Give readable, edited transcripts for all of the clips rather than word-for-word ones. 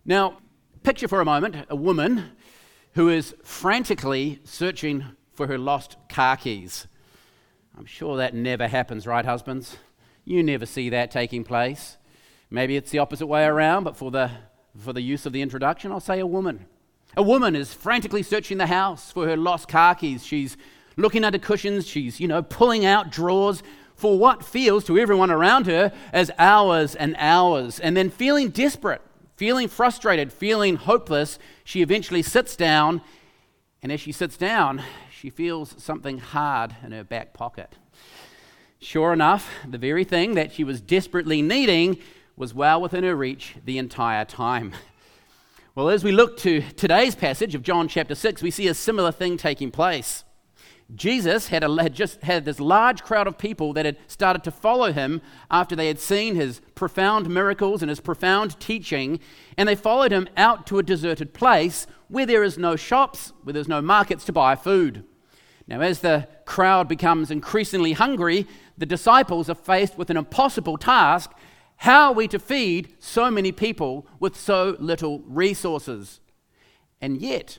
Now, picture for a moment a woman who is frantically searching for her lost car keys. I'm sure that never happens, right, husbands? You never see that taking place. Maybe it's the opposite way around, but for the use of the introduction, I'll say a woman. A woman is frantically searching the house for her lost car keys. She's looking under cushions. She's, pulling out drawers for what feels to everyone around her as hours and hours. And then feeling desperate, feeling frustrated, feeling hopeless, she eventually sits down. And as she sits down, she feels something hard in her back pocket. Sure enough, the very thing that she was desperately needing was well within her reach the entire time. Well, as we look to today's passage of John chapter 6, we see a similar thing taking place. Jesus had just had this large crowd of people that had started to follow him after they had seen his profound miracles and his profound teaching, and they followed him out to a deserted place where there is no shops, where there's no markets to buy food. Now, as the crowd becomes increasingly hungry, the disciples are faced with an impossible task. How are we to feed so many people with so little resources? And yet,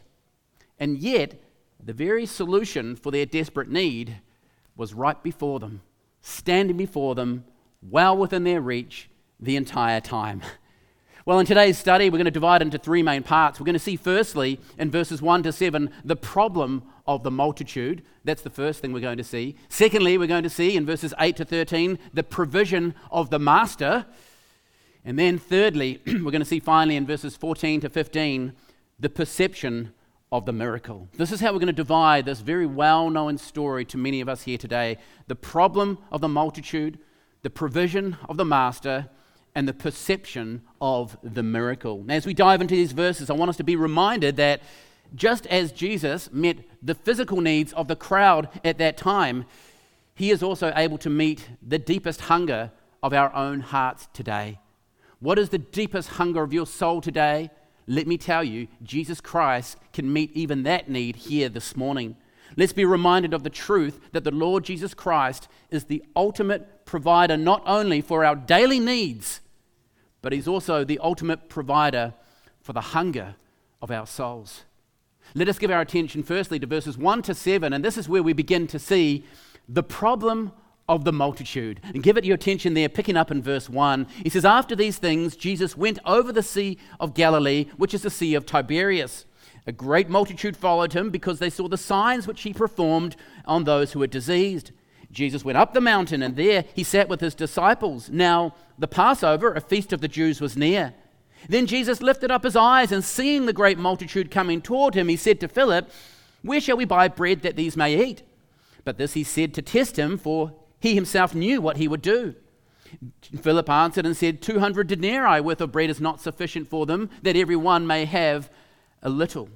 the very solution for their desperate need was right before them, standing before them, well within their reach the entire time. Well, in today's study, we're going to divide into three main parts. We're going to see firstly, in verses 1 to 7, the problem of the multitude. That's the first thing we're going to see. Secondly, we're going to see in verses 8 to 13, the provision of the master. And then thirdly, we're going to see finally in verses 14 to 15, the perception of the miracle. This is how we're going to divide this very well-known story to many of us here today. The problem of the multitude, the provision of the master, and the perception of the miracle. Now, as we dive into these verses, I want us to be reminded that just as Jesus met the physical needs of the crowd at that time, he is also able to meet the deepest hunger of our own hearts today. What is the deepest hunger of your soul today? Let me tell you, Jesus Christ can meet even that need here this morning. Let's be reminded of the truth that the Lord Jesus Christ is the ultimate provider not only for our daily needs, but he's also the ultimate provider for the hunger of our souls. Let us give our attention firstly to verses 1 to 7, and this is where we begin to see the problem of the multitude. And give it your attention there, picking up in verse 1. He says, after these things, Jesus went over the Sea of Galilee, which is the Sea of Tiberias. A great multitude followed him because they saw the signs which he performed on those who were diseased. Jesus went up the mountain, and there he sat with his disciples. Now, the Passover, a feast of the Jews, was near. Then Jesus lifted up his eyes, and seeing the great multitude coming toward him, he said to Philip, where shall we buy bread that these may eat? But this he said to test him, for he himself knew what he would do. Philip answered and said, 200 denarii worth of bread is not sufficient for them, that every one may have a little.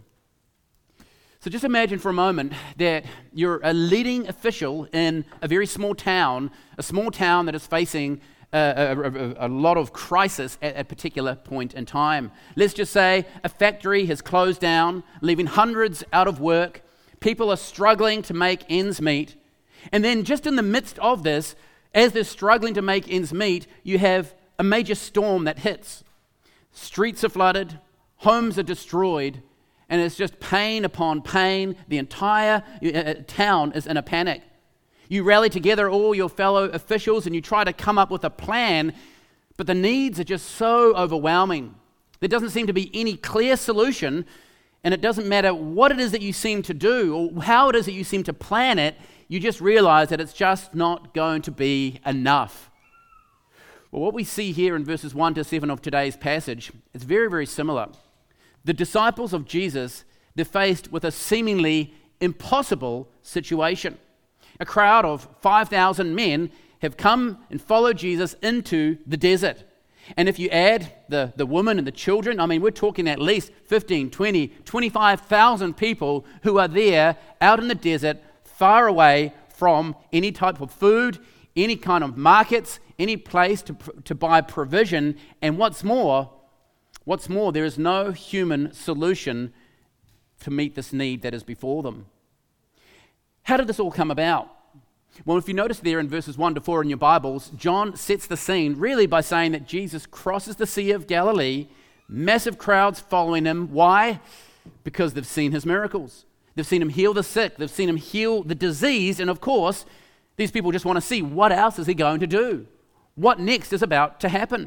So just imagine for a moment that you're a leading official in a very small town that is facing a lot of crisis at a particular point in time. Let's just say a factory has closed down, leaving hundreds out of work. People are struggling to make ends meet. And then just in the midst of this, as they're struggling to make ends meet, you have a major storm that hits. Streets are flooded, homes are destroyed, and it's just pain upon pain. The entire town is in a panic. You rally together all your fellow officials and you try to come up with a plan, but the needs are just so overwhelming. There doesn't seem to be any clear solution, and it doesn't matter what it is that you seem to do or how it is that you seem to plan it, you just realize that it's just not going to be enough. Well, what we see here in verses 1 to 7 of today's passage is very, very similar. The disciples of Jesus, they're faced with a seemingly impossible situation. A crowd of 5,000 men have come and followed Jesus into the desert. And if you add the women and the children, we're talking at least 15, 20, 25,000 people who are there out in the desert, far away from any type of food, any kind of markets, any place to buy provision. And what's more, there is no human solution to meet this need that is before them. How did this all come about? Well, if you notice there in verses 1 to 4 in your Bibles, John sets the scene really by saying that Jesus crosses the Sea of Galilee, Massive crowds following him. Why? Because they've seen his miracles. They've seen him heal the sick. They've seen him heal the diseased. And of course, these people just want to see what else is he going to do? What next is about to happen?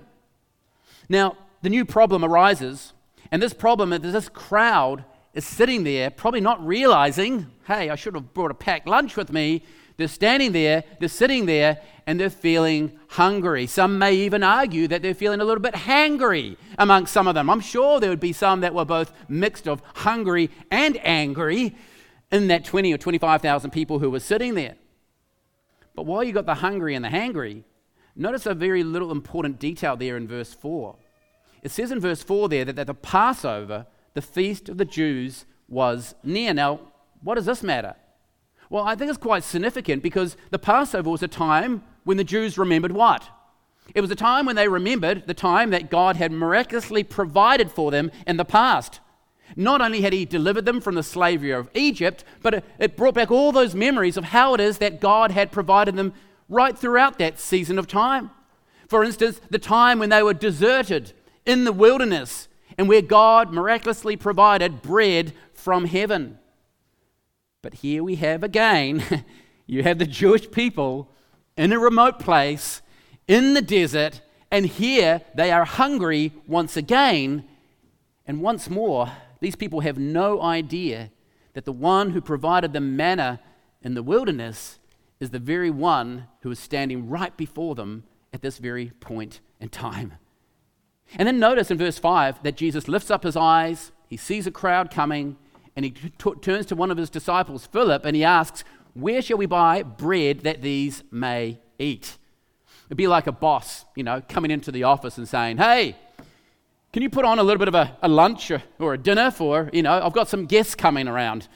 Now, the new problem arises, and this problem is this crowd is sitting there, probably not realizing, hey, I should have brought a packed lunch with me. They're standing there, they're sitting there, and they're feeling hungry. Some may even argue that they're feeling a little bit hangry amongst some of them. I'm sure there would be some that were both mixed of hungry and angry in that 20 or 25,000 people who were sitting there. But while you got the hungry and the hangry, notice a very little important detail there in verse 4. It says in verse 4 there that the Passover, the feast of the Jews, was near. Now, what does this matter? Well, I think it's quite significant because the Passover was a time when the Jews remembered what? It was a time when they remembered the time that God had miraculously provided for them in the past. Not only had he delivered them from the slavery of Egypt, but it brought back all those memories of how it is that God had provided them right throughout that season of time. For instance, the time when they were deserted in the wilderness and where God miraculously provided bread from heaven. But here we have again, you have the Jewish people in a remote place, in the desert, and here they are hungry once again. And once more, these people have no idea that the one who provided them manna in the wilderness is the very one who is standing right before them at this very point in time. And then notice in verse 5 that Jesus lifts up his eyes, he sees a crowd coming, and he turns to one of his disciples, Philip, and he asks, where shall we buy bread that these may eat? It'd be like a boss, coming into the office and saying, hey, can you put on a little bit of a lunch or a dinner for, I've got some guests coming around,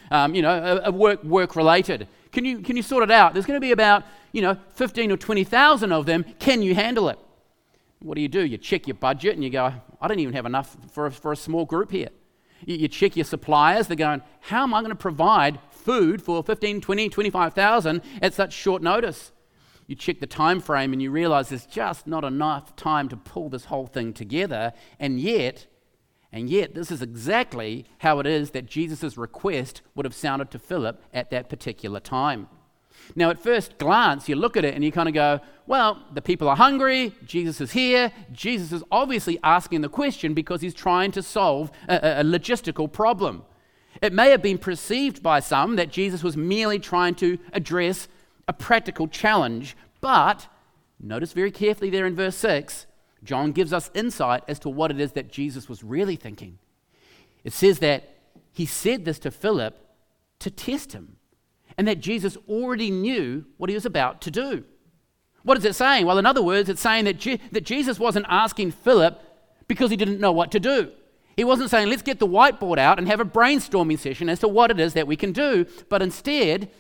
work related. Can you sort it out? There's going to be about, 15 or 20,000 of them. Can you handle it? What do? You check your budget and you go, I don't even have enough for a small group here. You check your suppliers. They're going, how am I going to provide food for 15, 20, 25,000 at such short notice? You check the time frame and you realize there's just not enough time to pull this whole thing together. And yet, this is exactly how it is that Jesus' request would have sounded to Philip at that particular time. Now, at first glance, you look at it and you kind of go, well, the people are hungry, Jesus is here. Jesus is obviously asking the question because he's trying to solve a logistical problem. It may have been perceived by some that Jesus was merely trying to address a practical challenge, but notice very carefully there in verse 6, John gives us insight as to what it is that Jesus was really thinking. It says that he said this to Philip to test him, and that Jesus already knew what he was about to do. What is it saying? Well, in other words, it's saying that Jesus wasn't asking Philip because he didn't know what to do. He wasn't saying, let's get the whiteboard out and have a brainstorming session as to what it is that we can do. But instead,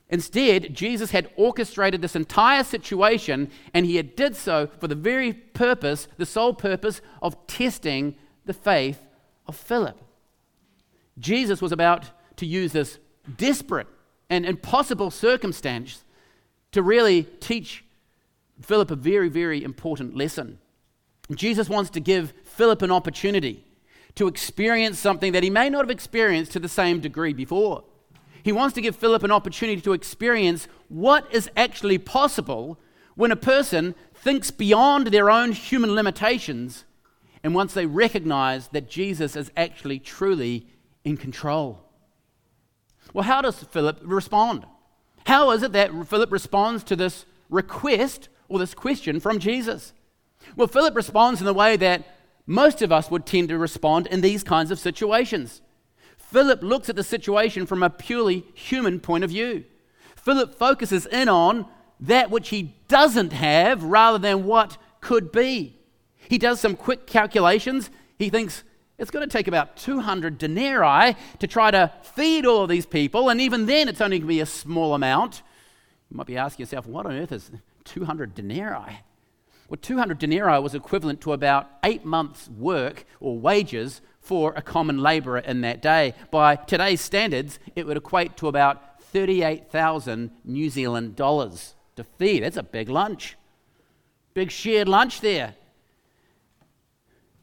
Jesus had orchestrated this entire situation, and he did so for the very purpose, the sole purpose of testing the faith of Philip. Jesus was about to use this desperate and impossible circumstance to really teach Philip a very, very important lesson. Jesus wants to give Philip an opportunity to experience something that he may not have experienced to the same degree before. He wants to give Philip an opportunity to experience what is actually possible when a person thinks beyond their own human limitations and once they recognize that Jesus is actually truly in control. Well, how does Philip respond? How is it that Philip responds to this request or this question from Jesus? Well, Philip responds in the way that most of us would tend to respond in these kinds of situations. Philip looks at the situation from a purely human point of view. Philip focuses in on that which he doesn't have rather than what could be. He does some quick calculations. He thinks, it's going to take about 200 denarii to try to feed all of these people, and even then it's only going to be a small amount. You might be asking yourself, what on earth is 200 denarii? Well, 200 denarii was equivalent to about 8 months' work or wages for a common labourer in that day. By today's standards, it would equate to about 38,000 New Zealand dollars to feed. That's a big lunch. Big shared lunch there.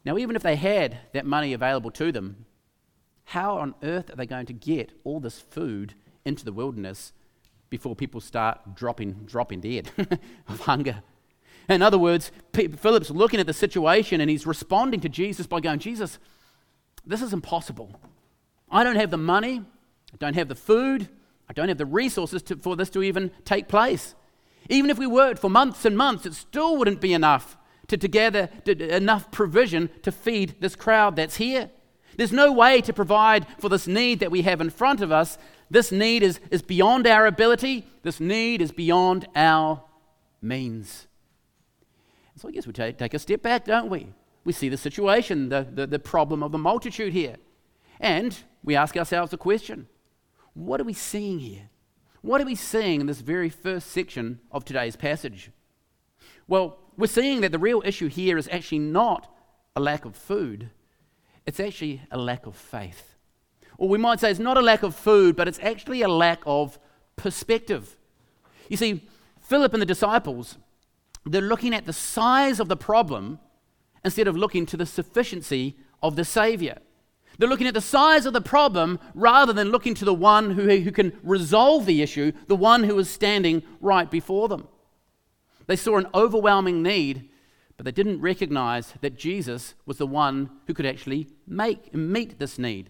Now, even if they had that money available to them, how on earth are they going to get all this food into the wilderness before people start dropping dead of hunger? In other words, Philip's looking at the situation and he's responding to Jesus by going, Jesus, this is impossible. I don't have the money, I don't have the food, I don't have the resources for this to even take place. Even if we worked for months and months, it still wouldn't be enough to gather enough provision to feed this crowd that's here. There's no way to provide for this need that we have in front of us. This need is beyond our ability. This need is beyond our means. So I guess we take a step back, don't we? We see the situation, the problem of the multitude here. And we ask ourselves the question, what are we seeing here? What are we seeing in this very first section of today's passage? Well, we're seeing that the real issue here is actually not a lack of food. It's actually a lack of faith. Or we might say it's not a lack of food, but it's actually a lack of perspective. You see, Philip and the disciples, they're looking at the size of the problem instead of looking to the sufficiency of the Savior. They're looking at the size of the problem rather than looking to the one who can resolve the issue, the one who is standing right before them. They saw an overwhelming need, but they didn't recognize that Jesus was the one who could actually meet this need.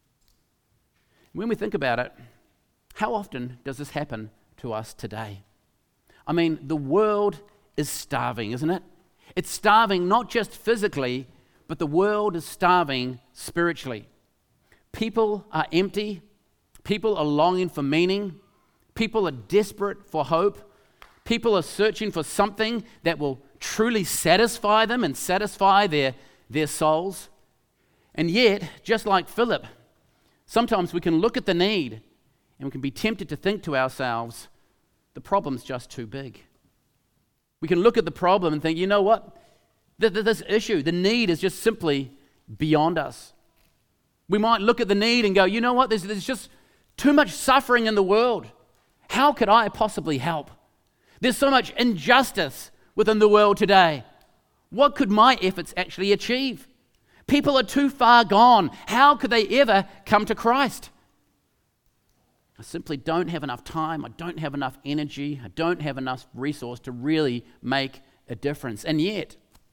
When we think about it, how often does this happen to us today? I mean, the world is starving, isn't it? It's starving not just physically, but the world is starving spiritually. People are empty. People are longing for meaning. People are desperate for hope. People are searching for something that will truly satisfy them and satisfy their souls. And yet, just like Philip, sometimes we can look at the need and we can be tempted to think to ourselves, the problem's just too big. We can look at the problem and think, you know what? This issue, the need is just simply beyond us. We might look at the need and go, you know what? There's just too much suffering in the world. How could I possibly help? There's so much injustice within the world today. What could my efforts actually achieve? People are too far gone. How could they ever come to Christ? I simply don't have enough time. I don't have enough energy. I don't have enough resource to really make a difference. And yet,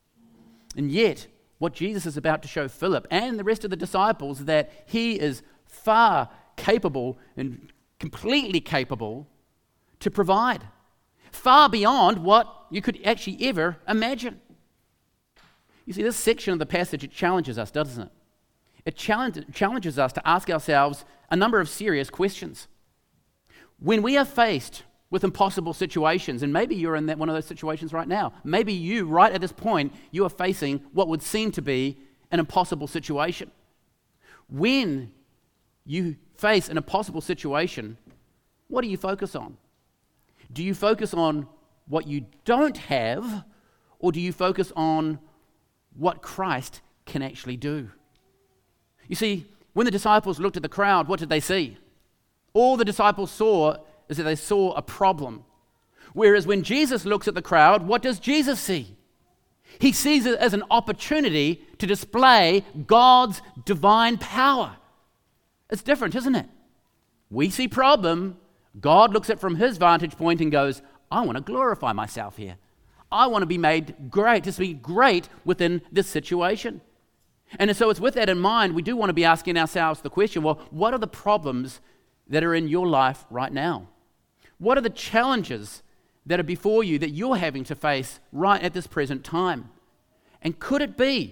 what Jesus is about to show Philip and the rest of the disciples, that he is far capable and completely capable to provide. Far beyond what you could actually ever imagine. You see, this section of the passage, it challenges us, doesn't it? It challenges us to ask ourselves a number of serious questions. When we are faced with impossible situations, and maybe you're in one of those situations right now, maybe you, right at this point, you are facing what would seem to be an impossible situation. When you face an impossible situation, what do you focus on? Do you focus on what you don't have, or do you focus on what Christ can actually do? You see, when the disciples looked at the crowd, what did they see? All the disciples saw is that they saw a problem. Whereas when Jesus looks at the crowd, what does Jesus see? He sees it as an opportunity to display God's divine power. It's different, isn't it? We see problem. God looks at it from his vantage point and goes, I want to glorify myself here. I want to be made great, to be great within this situation. And so it's with that in mind, we do want to be asking ourselves the question, well, what are the problems that are in your life right now? What are the challenges that are before you that you're having to face right at this present time? And could it be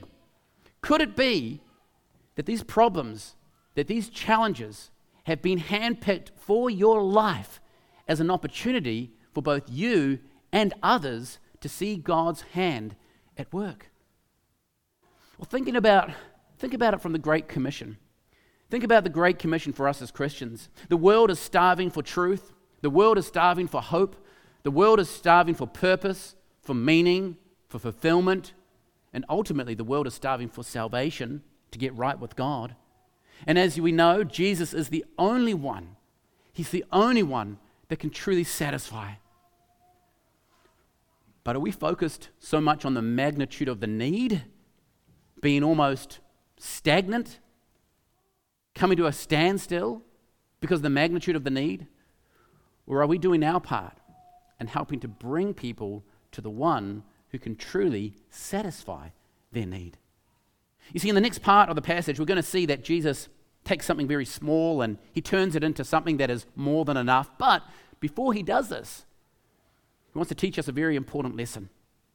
that these problems, that these challenges have been handpicked for your life as an opportunity for both you and others to see God's hand at work? Well, think about it from the Great Commission. Think about the Great Commission for us as Christians. The world is starving for truth. The world is starving for hope. The world is starving for purpose, for meaning, for fulfillment. And ultimately, the world is starving for salvation, to get right with God. And as we know, Jesus is the only one. He's the only one that can truly satisfy. But are we focused so much on the magnitude of the need, being almost stagnant, coming to a standstill because of the magnitude of the need? Or are we doing our part and helping to bring people to the one who can truly satisfy their need? You see, in the next part of the passage, we're going to see that Jesus takes something very small and he turns it into something that is more than enough. But before he does this, he wants to teach us a very important lesson.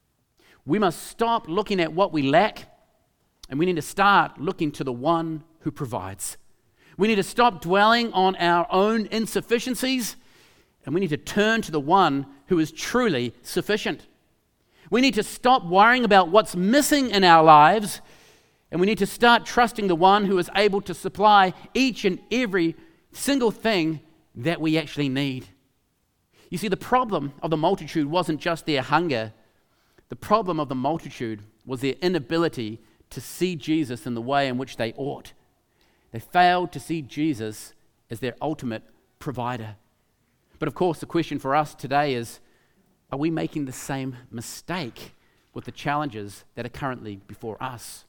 We must stop looking at what we lack, and we need to start looking to the one who provides. We need to stop dwelling on our own insufficiencies, and we need to turn to the one who is truly sufficient. We need to stop worrying about what's missing in our lives, and we need to start trusting the one who is able to supply each and every single thing that we actually need. You see, the problem of the multitude wasn't just their hunger. The problem of the multitude was their inability to see Jesus in the way in which they ought. They failed to see Jesus as their ultimate provider. But of course, the question for us today is, are we making the same mistake with the challenges that are currently before us?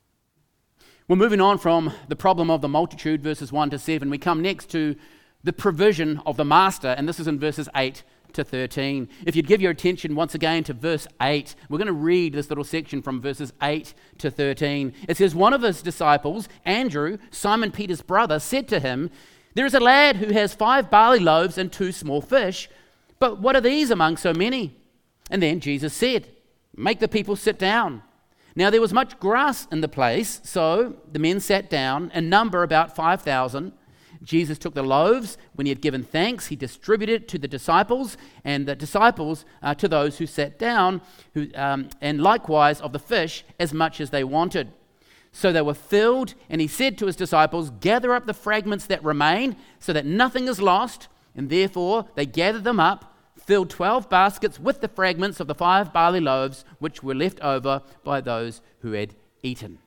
We're moving on from the problem of the multitude, verses 1 to 7. We come next to the provision of the master, and this is in verses 8 to 13. If you'd give your attention once again to verse 8, we're going to read this little section from verses 8 to 13. It says, one of his disciples, Andrew, Simon Peter's brother, said to him, there is a lad who has 5 barley loaves and 2 small fish, but what are these among so many? And then Jesus said, make the people sit down. Now there was much grass in the place, so the men sat down, in number about 5,000. Jesus took the loaves. When he had given thanks, he distributed it to the disciples, and the disciples to those who sat down, and likewise of the fish as much as they wanted. So they were filled, and he said to his disciples, gather up the fragments that remain, so that nothing is lost. And therefore they gathered them up, filled 12 baskets with the fragments of the 5 barley loaves, which were left over by those who had eaten.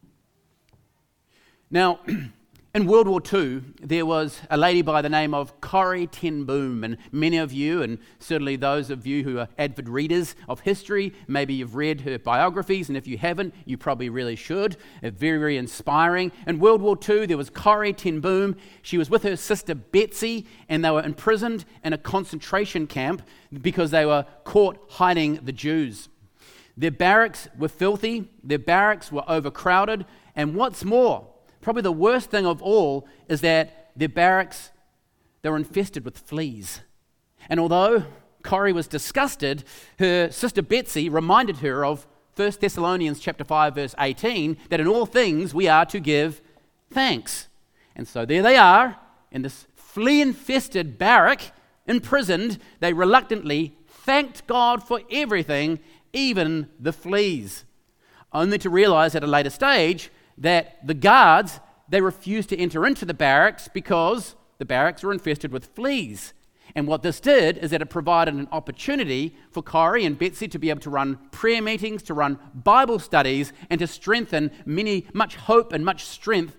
Now, in World War II, there was a lady by the name of Corrie ten Boom, and many of you, and certainly those of you who are avid readers of history, maybe you've read her biographies, and if you haven't, you probably really should. It's very, very inspiring. In World War II, there was Corrie ten Boom. She was with her sister Betsy, and they were imprisoned in a concentration camp because they were caught hiding the Jews. Their barracks were filthy, their barracks were overcrowded, and what's more, probably the worst thing of all is that their barracks, they were infested with fleas. And although Corrie was disgusted, her sister Betsy reminded her of 1 Thessalonians chapter 5, verse 18, that in all things we are to give thanks. And so there they are, in this flea-infested barrack, imprisoned. They reluctantly thanked God for everything, even the fleas, only to realize at a later stage that the guards, they refused to enter into the barracks because the barracks were infested with fleas. And what this did is that it provided an opportunity for Corrie and Betsy to be able to run prayer meetings, to run Bible studies, and to strengthen much hope and much strength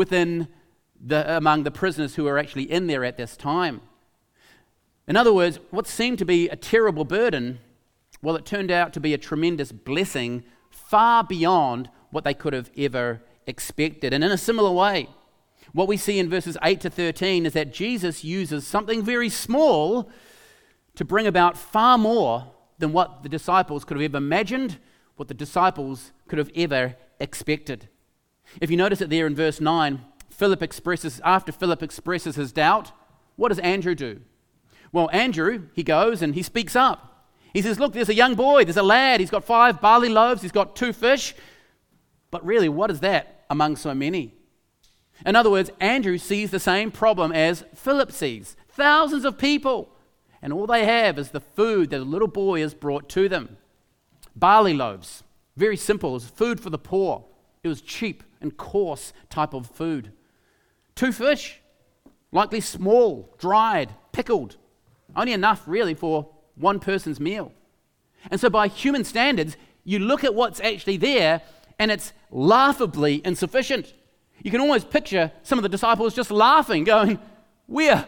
among the prisoners who were actually in there at this time. In other words, what seemed to be a terrible burden, well, it turned out to be a tremendous blessing far beyond what they could have ever expected. And in a similar way, what we see in verses 8 to 13 is that Jesus uses something very small to bring about far more than what the disciples could have ever imagined, what the disciples could have ever expected. If you notice it there in verse 9, after Philip expresses his doubt, what does Andrew do? Well, Andrew, he goes and he speaks up. He says, look, there's a young boy, there's a lad, he's got 5 barley loaves, he's got 2 fish. But really, what is that among so many? In other words, Andrew sees the same problem as Philip sees. Thousands of people, and all they have is the food that a little boy has brought to them. Barley loaves, very simple, it was food for the poor. It was cheap and coarse type of food. 2 fish, likely small, dried, pickled, only enough really for one person's meal. And so by human standards, you look at what's actually there, and it's laughably insufficient. You can almost picture some of the disciples just laughing, going, we thought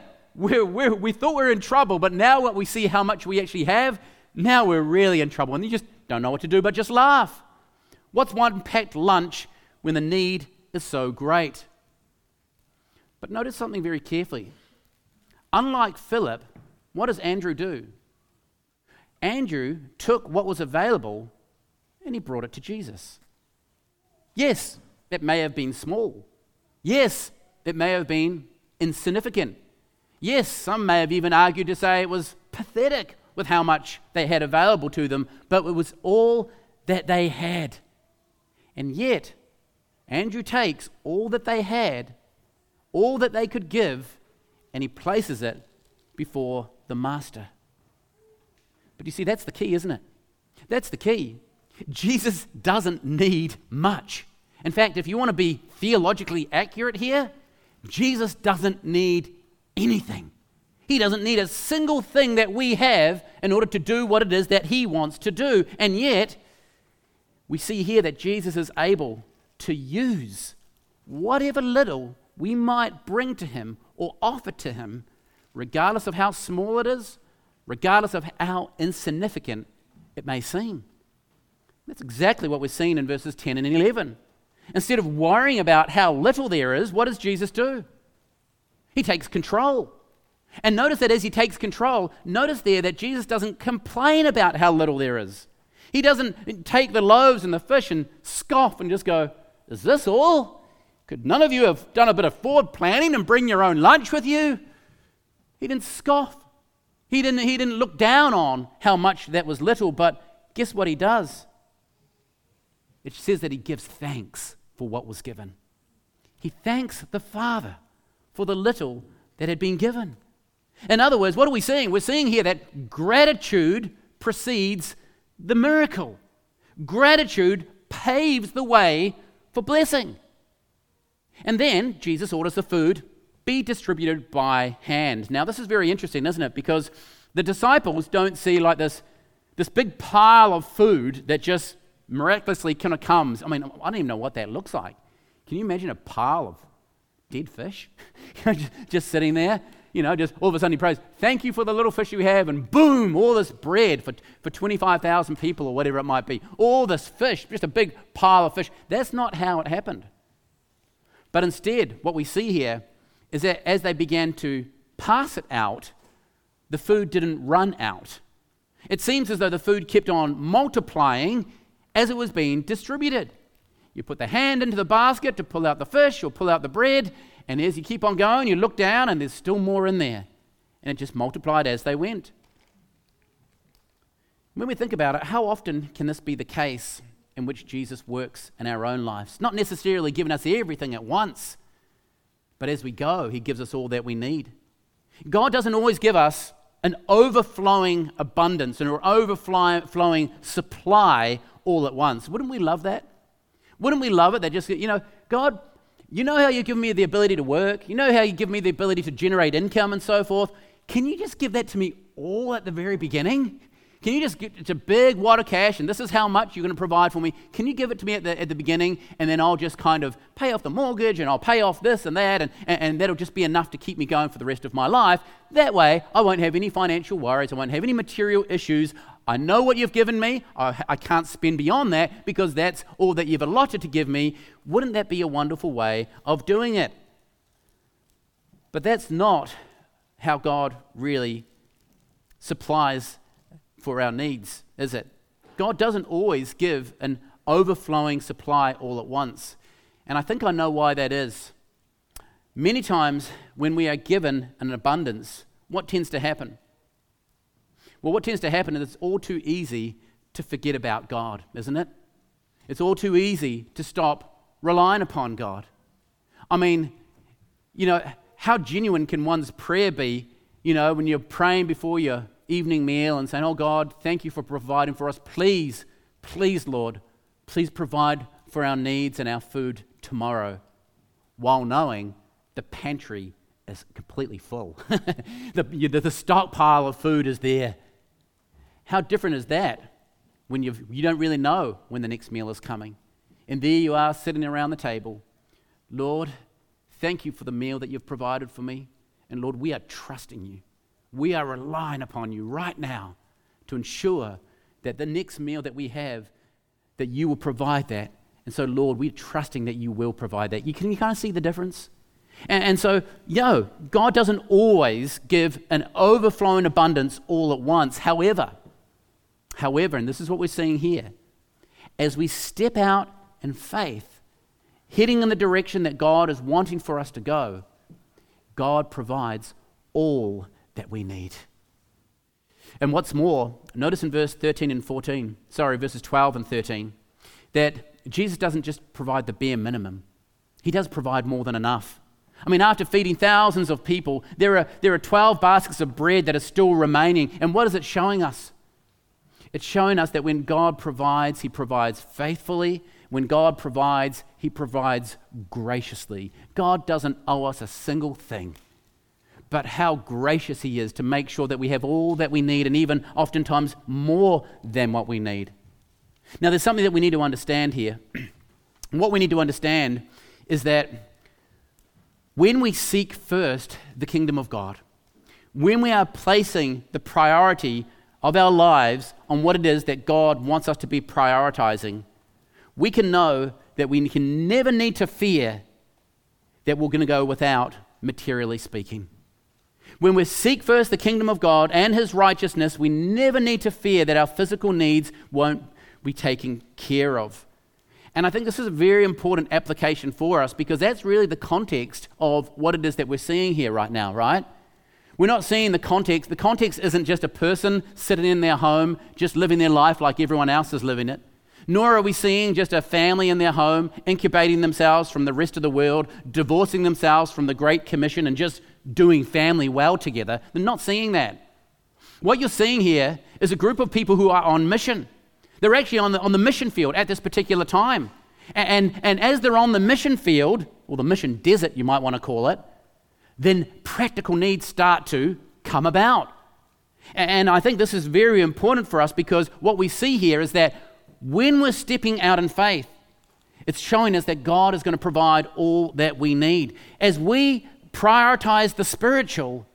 we were in trouble, but now what we see how much we actually have, now we're really in trouble. And you just don't know what to do but just laugh. What's one packed lunch when the need is so great? But notice something very carefully. Unlike Philip, what does Andrew do? Andrew took what was available and he brought it to Jesus. Yes, it may have been small. Yes, it may have been insignificant. Yes, some may have even argued to say it was pathetic with how much they had available to them, but it was all that they had. And yet, Andrew takes all that they had, all that they could give, and he places it before the master. But you see, that's the key, isn't it? That's the key. Jesus doesn't need much. In fact, if you want to be theologically accurate here, Jesus doesn't need anything. He doesn't need a single thing that we have in order to do what it is that he wants to do. And yet, we see here that Jesus is able to use whatever little we might bring to him or offer to him, regardless of how small it is, regardless of how insignificant it may seem. That's exactly what we're seeing in verses 10 and 11. Instead of worrying about how little there is, what does Jesus do? He takes control. And notice that as he takes control, notice there that Jesus doesn't complain about how little there is. He doesn't take the loaves and the fish and scoff and just go, "Is this all? Could none of you have done a bit of forward planning and bring your own lunch with you?" He didn't scoff. He didn't look down on how much that was little, but guess what he does? It says that he gives thanks for what was given. He thanks the Father for the little that had been given. In other words, what are we seeing? We're seeing here that gratitude precedes the miracle. Gratitude paves the way for blessing. And then Jesus orders the food be distributed by hand. Now, this is very interesting, isn't it? Because the disciples don't see like this big pile of food that just miraculously kind of comes. I mean, I don't even know what that looks like. Can you imagine a pile of dead fish just sitting there? Just all of a sudden he prays, "Thank you for the little fish you have," and boom, all this bread for 25,000 people or whatever it might be. All this fish, just a big pile of fish. That's not how it happened. But instead, what we see here is that as they began to pass it out, the food didn't run out. It seems as though the food kept on multiplying as it was being distributed. You put the hand into the basket to pull out the fish or pull out the bread, and as you keep on going, you look down and there's still more in there. And it just multiplied as they went. When we think about it, how often can this be the case in which Jesus works in our own lives? Not necessarily giving us everything at once, but as we go, he gives us all that we need. God doesn't always give us an overflowing abundance and an overflowing supply all at once. Wouldn't we love that? Wouldn't we love it that just, God, you know how you give me the ability to work? You know how you give me the ability to generate income and so forth? Can you just give that to me all at the very beginning? Can you just give it a big wad of cash and this is how much you're going to provide for me? Can you give it to me at the beginning and then I'll just kind of pay off the mortgage and I'll pay off this and that and that'll just be enough to keep me going for the rest of my life. That way I won't have any financial worries. I won't have any material issues. I know what you've given me. I can't spend beyond that because that's all that you've allotted to give me. Wouldn't that be a wonderful way of doing it? But that's not how God really supplies for our needs, is it? God doesn't always give an overflowing supply all at once. And I think I know why that is. Many times when we are given an abundance, what tends to happen? Well, what tends to happen is it's all too easy to forget about God, isn't it? It's all too easy to stop relying upon God. I mean, how genuine can one's prayer be, when you're praying before your evening meal and saying, "Oh God, thank you for providing for us. Please, Lord, please provide for our needs and our food tomorrow," while knowing the pantry is completely full. The stockpile of food is there. How different is that when you don't really know when the next meal is coming? And there you are sitting around the table. "Lord, thank you for the meal that you've provided for me. And Lord, we are trusting you. We are relying upon you right now to ensure that the next meal that we have that you will provide that. And so, Lord, we're trusting that you will provide that. Can you kind of see the difference? And so, God doesn't always give an overflowing abundance all at once. However, and this is what we're seeing here, as we step out in faith, heading in the direction that God is wanting for us to go, God provides all that we need. And what's more, notice in verses 12 and 13, that Jesus doesn't just provide the bare minimum. He does provide more than enough. I mean, after feeding thousands of people, there are 12 baskets of bread that are still remaining. And what is it showing us? It's showing us that when God provides, he provides faithfully. When God provides, he provides graciously. God doesn't owe us a single thing. But how gracious he is to make sure that we have all that we need, and even oftentimes more than what we need. Now, there's something that we need to understand here. And what we need to understand is that when we seek first the kingdom of God, when we are placing the priority of our lives on what it is that God wants us to be prioritizing, we can know that we can never need to fear that we're going to go without, materially speaking. When we seek first the kingdom of God and his righteousness, we never need to fear that our physical needs won't be taken care of. And I think this is a very important application for us, because that's really the context of what it is that we're seeing here right now, right? We're not seeing the context. The context isn't just a person sitting in their home, just living their life like everyone else is living it. Nor are we seeing just a family in their home incubating themselves from the rest of the world, divorcing themselves from the Great Commission and just doing family well together. They're not seeing that. What you're seeing here is a group of people who are on mission. They're actually on the mission field at this particular time. And as they're on the mission field, or the mission desert you might want to call it, then practical needs start to come about. And I think this is very important for us, because what we see here is that when we're stepping out in faith, it's showing us that God is going to provide all that we need. As we prioritize the spiritual,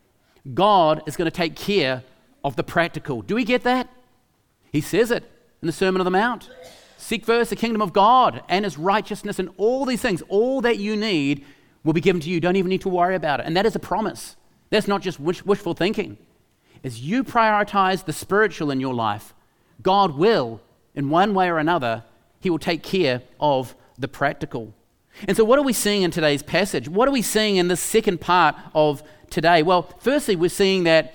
God is going to take care of the practical. Do we get that? He says it in the Sermon on the Mount. Seek first the kingdom of God and his righteousness, and all these things, all that you need will be given to you. You don't even need to worry about it. And that is a promise. That's not just wishful thinking. As you prioritize the spiritual in your life, God will, in one way or another, he will take care of the practical. And so what are we seeing in today's passage? What are we seeing in this second part of today? Well, firstly, we're seeing that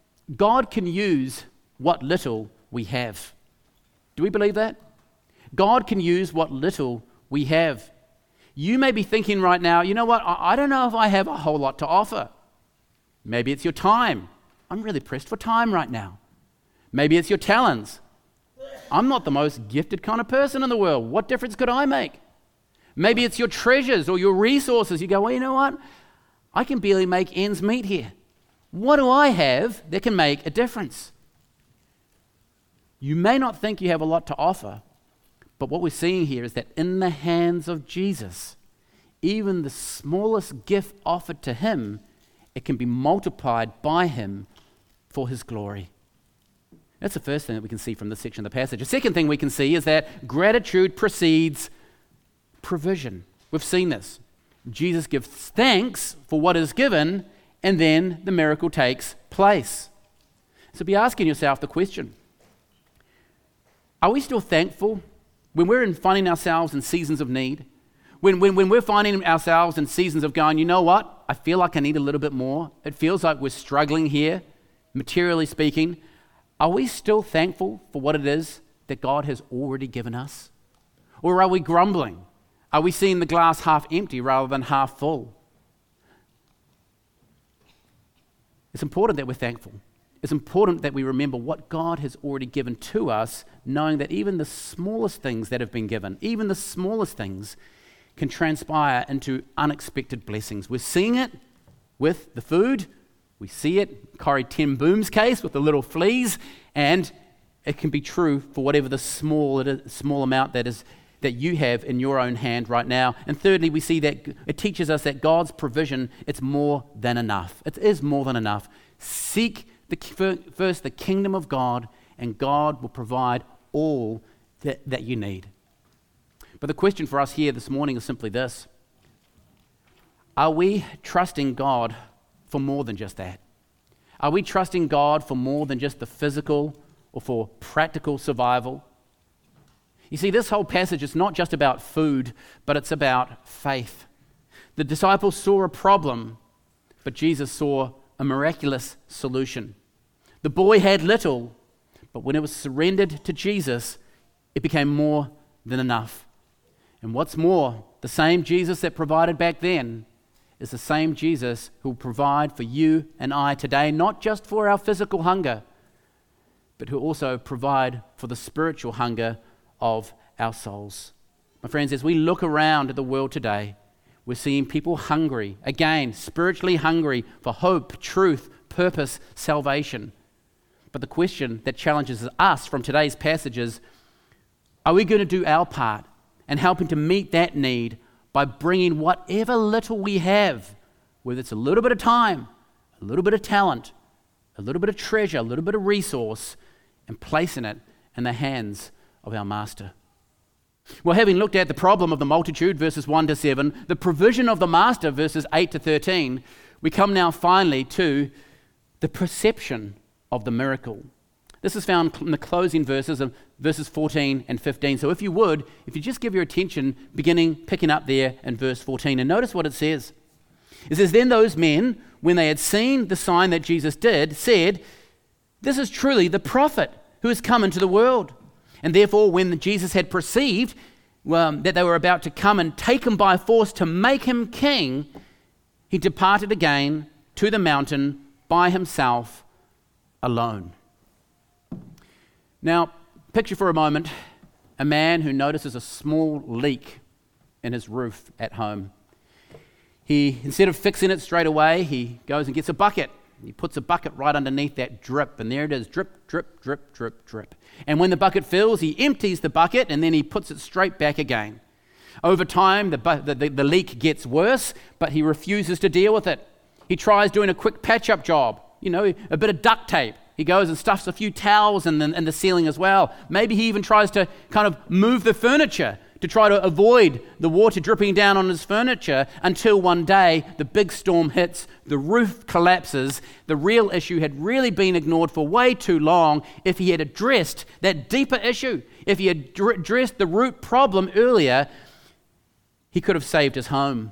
God can use what little we have. Do we believe that? God can use what little we have. You may be thinking right now, you know what, I don't know if I have a whole lot to offer. Maybe it's your time. I'm really pressed for time right now. Maybe it's your talents. I'm not the most gifted kind of person in the world. What difference could I make? Maybe it's your treasures or your resources. You go, well, you know what? I can barely make ends meet here. What do I have that can make a difference? You may not think you have a lot to offer, but what we're seeing here is that in the hands of Jesus, even the smallest gift offered to him, it can be multiplied by him for his glory. That's the first thing that we can see from this section of the passage. The second thing we can see is that gratitude precedes provision. We've seen this. Jesus gives thanks for what is given, and then the miracle takes place. So be asking yourself the question, are we still thankful when we're finding ourselves in seasons of need? When we're finding ourselves in seasons of going, you know what, I feel like I need a little bit more. It feels like we're struggling here, materially speaking. Are we still thankful for what it is that God has already given us? Or are we grumbling? Are we seeing the glass half empty rather than half full? It's important that we're thankful. It's important that we remember what God has already given to us, knowing that even the smallest things that have been given, even the smallest things, can transpire into unexpected blessings. We're seeing it with the food. We see it, Corrie ten Boom's case with the little fleas, and it can be true for whatever the small amount that you have in your own hand right now. And thirdly, we see that it teaches us that God's provision, it's more than enough. It is more than enough. Seek first the kingdom of God, and God will provide all that you need. But the question for us here this morning is simply this: are we trusting God for more than just that? Are we trusting God for more than just the physical or for practical survival? You see, this whole passage is not just about food, but it's about faith. The disciples saw a problem, but Jesus saw a miraculous solution. The boy had little, but when it was surrendered to Jesus, it became more than enough. And what's more, the same Jesus that provided back then is the same Jesus who will provide for you and I today, not just for our physical hunger, but who will also provide for the spiritual hunger of our souls. My friends, as we look around at the world today, we're seeing people hungry, again, spiritually hungry for hope, truth, purpose, salvation. But the question that challenges us from today's passage is, are we going to do our part and helping to meet that need by bringing whatever little we have, whether it's a little bit of time, a little bit of talent, a little bit of treasure, a little bit of resource, and placing it in the hands of our Master? Well, having looked at the problem of the multitude, verses 1 to 7, the provision of the Master, verses 8 to 13, we come now finally to the perception of the miracle. This is found in the closing verses of verses 14 and 15. So if you just give your attention, picking up there in verse 14, and notice what it says. It says, "Then those men, when they had seen the sign that Jesus did, said, 'This is truly the prophet who has come into the world.' And therefore, when Jesus had perceived that they were about to come and take him by force to make him king, he departed again to the mountain by himself alone." Now, picture for a moment a man who notices a small leak in his roof at home. Instead of fixing it straight away, he goes and gets a bucket. He puts a bucket right underneath that drip, and there it is, drip, drip, drip, drip, drip. And when the bucket fills, he empties the bucket, and then he puts it straight back again. Over time, the leak gets worse, but he refuses to deal with it. He tries doing a quick patch-up job, a bit of duct tape. He goes and stuffs a few towels in the ceiling as well. Maybe he even tries to kind of move the furniture to try to avoid the water dripping down on his furniture, until one day the big storm hits, the roof collapses. The real issue had really been ignored for way too long. If he had addressed that deeper issue, if he had addressed the root problem earlier, he could have saved his home.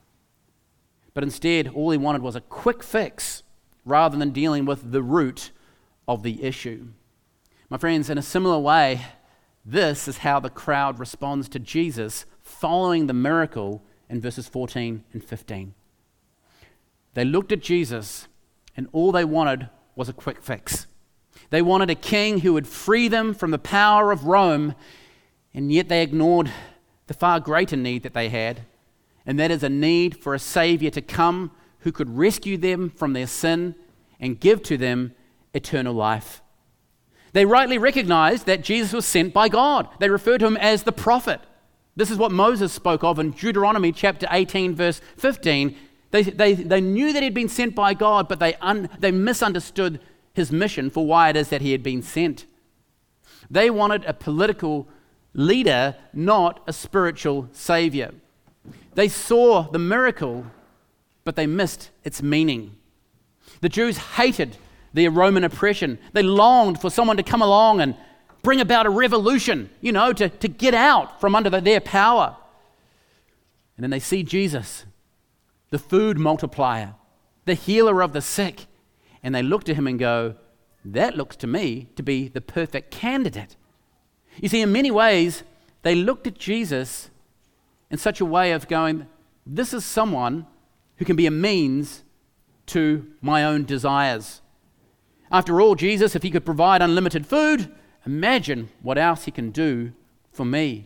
But instead, all he wanted was a quick fix rather than dealing with the root of the issue. My friends, in a similar way, this is how the crowd responds to Jesus following the miracle in verses 14 and 15. They looked at Jesus, and all they wanted was a quick fix. They wanted a king who would free them from the power of Rome, and yet they ignored the far greater need that they had, and that is a need for a Savior to come who could rescue them from their sin and give to them eternal life. They rightly recognized that Jesus was sent by God. They referred to him as the prophet. This is what Moses spoke of in Deuteronomy chapter 18, verse 15. They knew that he'd been sent by God, but they misunderstood his mission for why it is that he had been sent. They wanted a political leader, not a spiritual savior. They saw the miracle, but they missed its meaning. The Jews hated the Roman oppression. They longed for someone to come along and bring about a revolution, to get out from under their power. And then they see Jesus, the food multiplier, the healer of the sick, and they look to him and go, "That looks to me to be the perfect candidate." You see, in many ways, they looked at Jesus in such a way of going, "This is someone who can be a means to my own desires." After all, Jesus, if he could provide unlimited food, imagine what else he can do for me.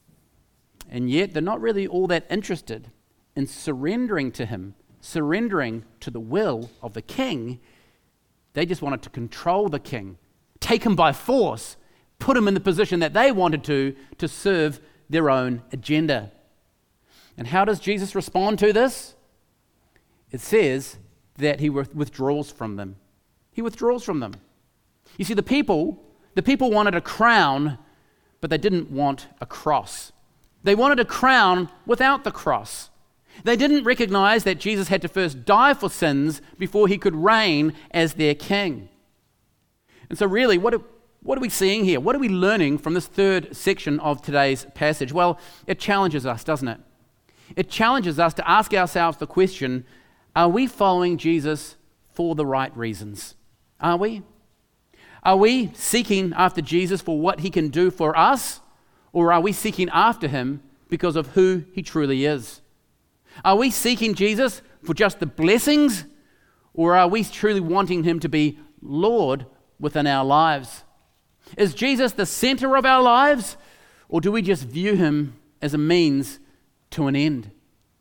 And yet they're not really all that interested in surrendering to him, surrendering to the will of the king. They just wanted to control the king, take him by force, put him in the position that they wanted to serve their own agenda. And how does Jesus respond to this? It says that he withdraws from them. He withdraws from them. You see, the people wanted a crown, but they didn't want a cross. They wanted a crown without the cross. They didn't recognize that Jesus had to first die for sins before he could reign as their king. And so really, what are we seeing here? What are we learning from this third section of today's passage? Well, it challenges us, doesn't it? It challenges us to ask ourselves the question, are we following Jesus for the right reasons? Are we? Are we seeking after Jesus for what he can do for us? Or are we seeking after him because of who he truly is? Are we seeking Jesus for just the blessings? Or are we truly wanting him to be Lord within our lives? Is Jesus the center of our lives? Or do we just view him as a means to an end?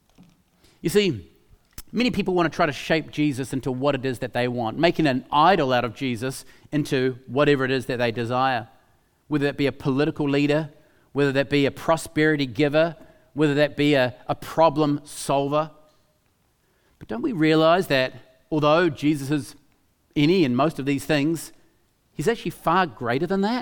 You see, many people want to try to shape Jesus into what it is that they want, making an idol out of Jesus into whatever it is that they desire, whether that be a political leader, whether that be a prosperity giver, whether that be a problem solver. But don't we realize that although Jesus is any and most of these things, he's actually far greater than that?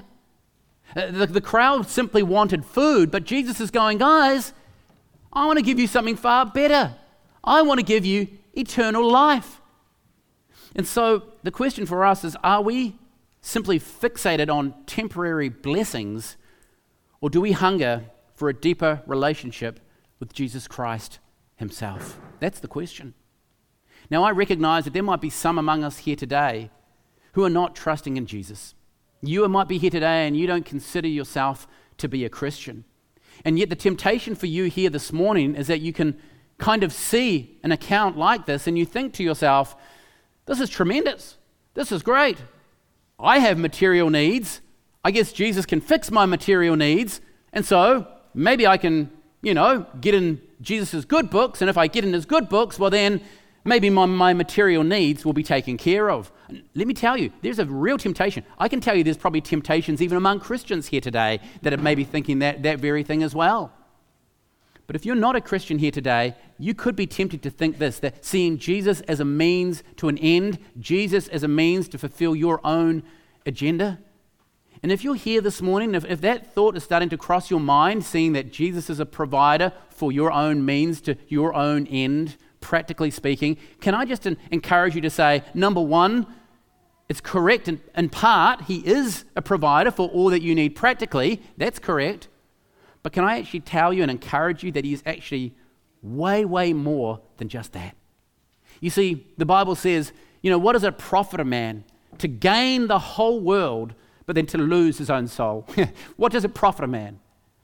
The crowd simply wanted food, but Jesus is going, guys, I want to give you something far better. I want to give you eternal life. And so the question for us is, are we simply fixated on temporary blessings, or do we hunger for a deeper relationship with Jesus Christ himself? That's the question. Now, I recognize that there might be some among us here today who are not trusting in Jesus. You might be here today and you don't consider yourself to be a Christian. And yet the temptation for you here this morning is that you can kind of see an account like this and you think to yourself, this is tremendous. This is great. I have material needs. I guess Jesus can fix my material needs. And so maybe I can, get in Jesus' good books. And if I get in his good books, well then maybe my material needs will be taken care of. And let me tell you, there's a real temptation. I can tell you there's probably temptations even among Christians here today that are maybe thinking that very thing as well. But if you're not a Christian here today, you could be tempted to think this, that seeing Jesus as a means to an end, Jesus as a means to fulfill your own agenda. And if you're here this morning, if that thought is starting to cross your mind, seeing that Jesus is a provider for your own means to your own end, practically speaking, can I just encourage you to say, number one, it's correct in part, he is a provider for all that you need practically, that's correct. But can I actually tell you and encourage you that he is actually way, way more than just that? You see, the Bible says, what does it profit a man to gain the whole world, but then to lose his own soul? What does it profit a man?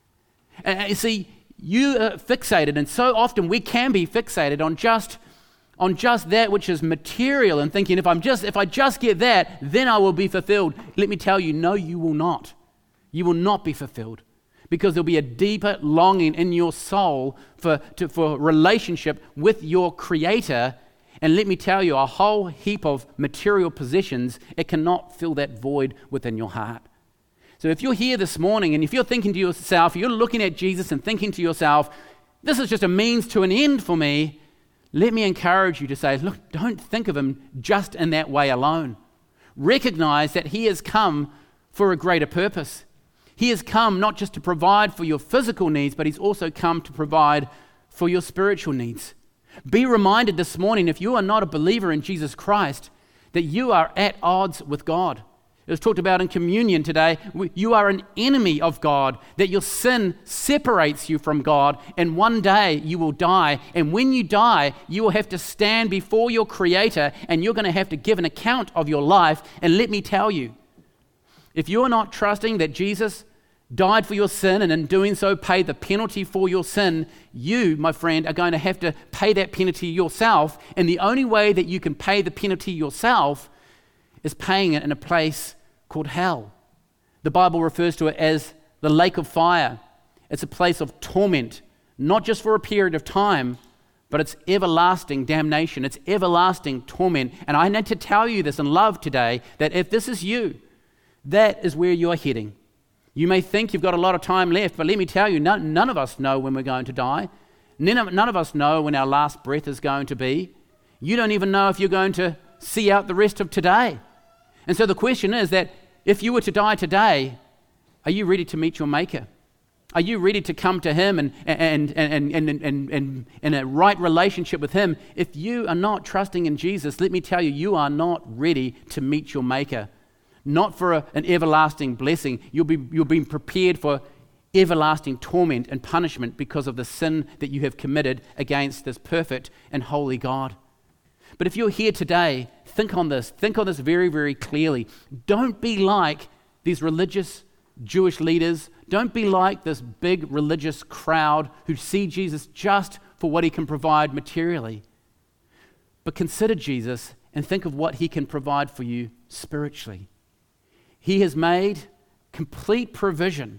You see, you are fixated, and so often we can be fixated on just that which is material and thinking, if I just get that, then I will be fulfilled. Let me tell you, no, you will not. You will not be fulfilled. Because there'll be a deeper longing in your soul for relationship with your Creator. And let me tell you, a whole heap of material possessions, it cannot fill that void within your heart. So if you're here this morning and if you're thinking to yourself, you're looking at Jesus and thinking to yourself, this is just a means to an end for me, let me encourage you to say, look, don't think of him just in that way alone. Recognize that he has come for a greater purpose. He has come not just to provide for your physical needs, but he's also come to provide for your spiritual needs. Be reminded this morning, if you are not a believer in Jesus Christ, that you are at odds with God. It was talked about in communion today. You are an enemy of God, that your sin separates you from God, and one day you will die. And when you die, you will have to stand before your Creator, and you're going to have to give an account of your life. And let me tell you, if you are not trusting that Jesus died for your sin and in doing so paid the penalty for your sin, you, my friend, are going to have to pay that penalty yourself. And the only way that you can pay the penalty yourself is paying it in a place called hell. The Bible refers to it as the lake of fire. It's a place of torment, not just for a period of time, but it's everlasting damnation. It's everlasting torment. And I need to tell you this in love today, that if this is you, that is where you're heading. You may think you've got a lot of time left, but let me tell you, none of us know when we're going to die. None of us know when our last breath is going to be. You don't even know if you're going to see out the rest of today. And so the question is that if you were to die today, Are you ready to meet your Maker? Are you ready to come to Him and in a right relationship with Him? If you are not trusting in Jesus, let me tell you, you are not ready to meet your Maker. Not for an everlasting blessing. You'll be prepared for everlasting torment and punishment because of the sin that you have committed against this perfect and holy God. But if you're here today, think on this very, very clearly. Don't be like these religious Jewish leaders. Don't be like this big religious crowd who see Jesus just for what He can provide materially. But consider Jesus and think of what He can provide for you spiritually. He has made complete provision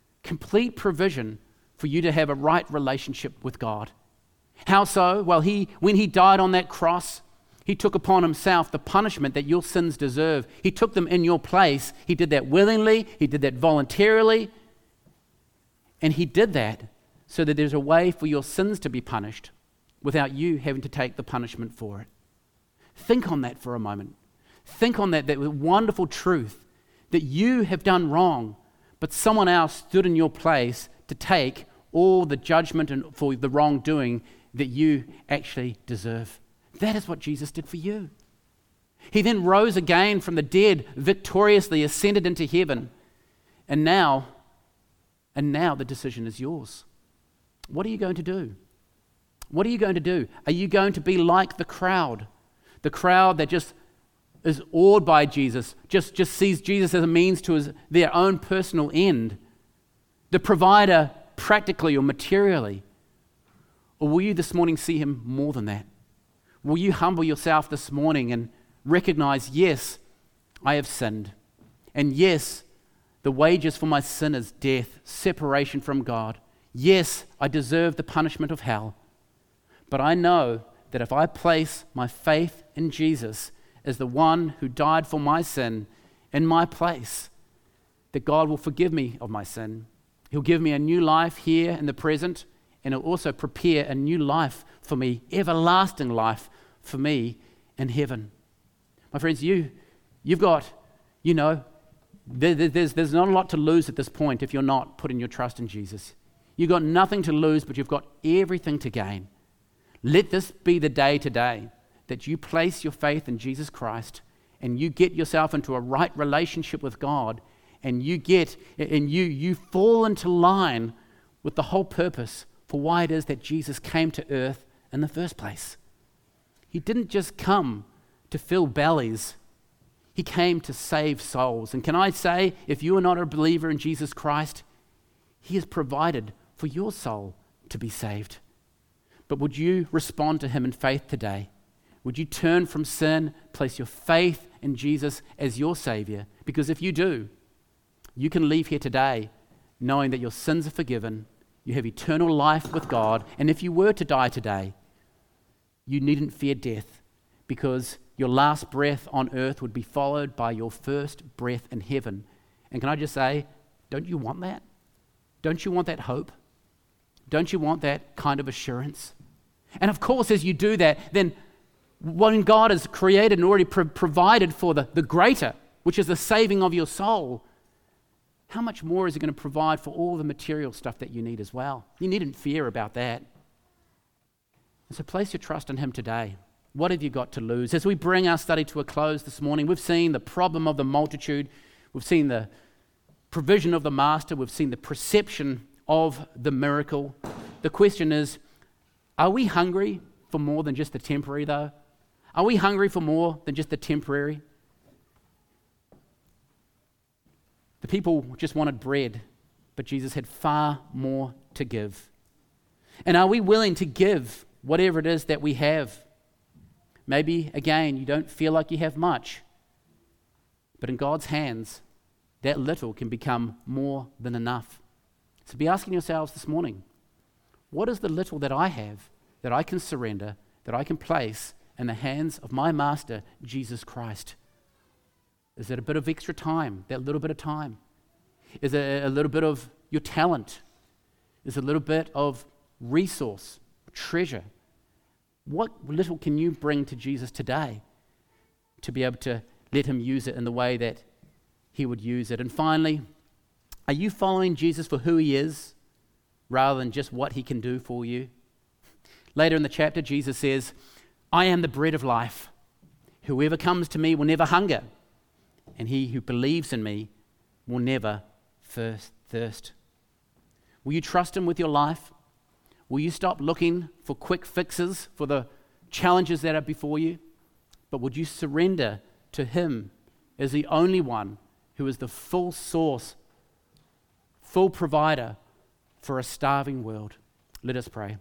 for you to have a right relationship with God. How so? Well, when He died on that cross, He took upon Himself the punishment that your sins deserve. He took them in your place. He did that willingly. He did that voluntarily. And He did that so that there's a way for your sins to be punished without you having to take the punishment for it. Think on that for a moment. Think on that wonderful truth that you have done wrong, but someone else stood in your place to take all the judgment and for the wrongdoing that you actually deserve. That is what Jesus did for you. He then rose again from the dead, victoriously ascended into heaven. And now the decision is yours. What are you going to do? What are you going to do? Are you going to be like the crowd that just is awed by Jesus, just sees Jesus as a means to their own personal end, the provider practically or materially? Or will you this morning see Him more than that? Will you humble yourself this morning and recognize, yes, I have sinned. And yes, the wages for my sin is death, separation from God. Yes, I deserve the punishment of hell. But I know that if I place my faith in Jesus as the one who died for my sin in my place, that God will forgive me of my sin. He'll give me a new life here in the present, and He'll also prepare a new life for me, everlasting life for me in heaven. My friends, you've got, there's not a lot to lose at this point if you're not putting your trust in Jesus. You've got nothing to lose, but you've got everything to gain. Let this be the day today that you place your faith in Jesus Christ and you get yourself into a right relationship with God, and you fall into line with the whole purpose for why it is that Jesus came to earth in the first place. He didn't just come to fill bellies. He came to save souls. And can I say, if you are not a believer in Jesus Christ, He has provided for your soul to be saved. But would you respond to Him in faith today? Would you turn from sin, place your faith in Jesus as your Savior? Because if you do, you can leave here today knowing that your sins are forgiven, you have eternal life with God, and if you were to die today, you needn't fear death, because your last breath on earth would be followed by your first breath in heaven. And can I just say, don't you want that? Don't you want that hope? Don't you want that kind of assurance? And of course, as you do that, then when God has created and already provided for the greater, which is the saving of your soul, how much more is He going to provide for all the material stuff that you need as well? You needn't fear about that. And so place your trust in Him today. What have you got to lose? As we bring our study to a close this morning, we've seen the problem of the multitude. We've seen the provision of the Master. We've seen the perception of the miracle. The question is, are we hungry for more than just the temporary, though? Are we hungry for more than just the temporary? The people just wanted bread, but Jesus had far more to give. And are we willing to give whatever it is that we have? Maybe, again, you don't feel like you have much, but in God's hands, that little can become more than enough. So be asking yourselves this morning, what is the little that I have that I can surrender, that I can place in the hands of my Master, Jesus Christ? Is it a bit of extra time, that little bit of time? Is it a little bit of your talent? Is it a little bit of resource, treasure? What little can you bring to Jesus today to be able to let Him use it in the way that He would use it? And finally, Are you following Jesus for who he is rather than just what he can do for you? Later in the chapter, Jesus says, I am the bread of life. Whoever comes to me will never hunger, and he who believes in me will never thirst. Will you trust him with your life? Will you stop looking for quick fixes for the challenges that are before you? But would you surrender to him as the only one who is the full source, full provider for a starving world? Let us pray.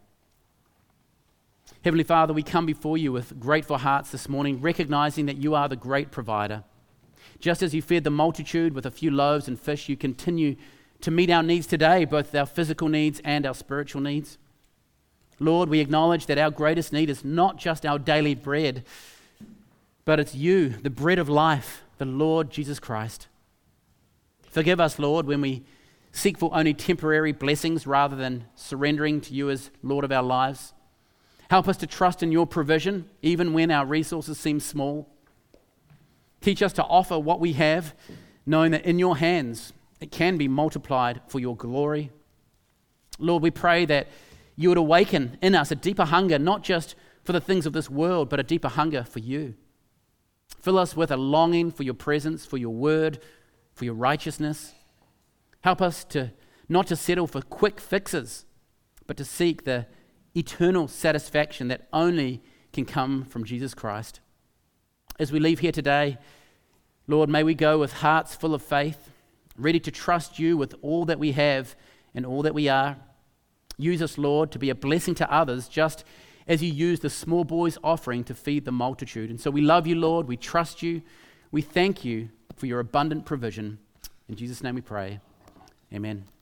Heavenly Father, we come before you with grateful hearts this morning, recognizing that you are the great provider. Just as you fed the multitude with a few loaves and fish, you continue to meet our needs today, both our physical needs and our spiritual needs. Lord, we acknowledge that our greatest need is not just our daily bread, but it's you, the bread of life, the Lord Jesus Christ. Forgive us, Lord, when we seek for only temporary blessings rather than surrendering to you as Lord of our lives. Help us to trust in your provision, even when our resources seem small. Teach us to offer what we have, knowing that in your hands it can be multiplied for your glory. Lord, we pray that you would awaken in us a deeper hunger, not just for the things of this world, but a deeper hunger for you. Fill us with a longing for your presence, for your word, for your righteousness. Help us to not to settle for quick fixes, but to seek the eternal satisfaction that only can come from Jesus Christ. As we leave here today, Lord, may we go with hearts full of faith, ready to trust you with all that we have and all that we are. Use us, Lord, to be a blessing to others, just as you used the small boy's offering to feed the multitude. And so we love you, Lord. We trust you. We thank you for your abundant provision. In Jesus' name we pray. Amen.